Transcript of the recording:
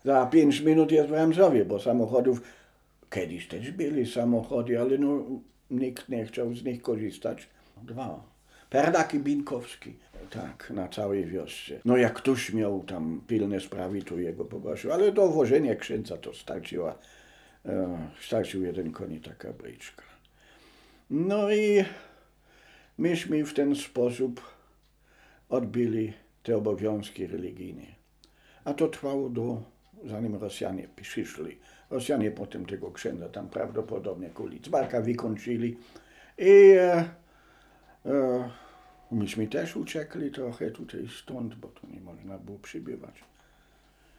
Za 5 minut jest w Ramzowie, bo samochodów, kiedyś też byli samochody, ale no, nikt nie chciał z nich korzystać. 2. Perdak i Binkowski. Tak, na całej wiosce. No jak ktoś miał tam pilne sprawy, to jego poprosił, ale do wożenia księdza to starczył jeden koń i taka bryczka. No i myśmy w ten sposób odbyli te obowiązki religijne. A to trwało zanim Rosjanie przyszli. Rosjanie potem tego księdza tam prawdopodobnie Kulicbarka wykończyli i myśmy też uciekli trochę tutaj stąd, bo tu nie można było przybywać.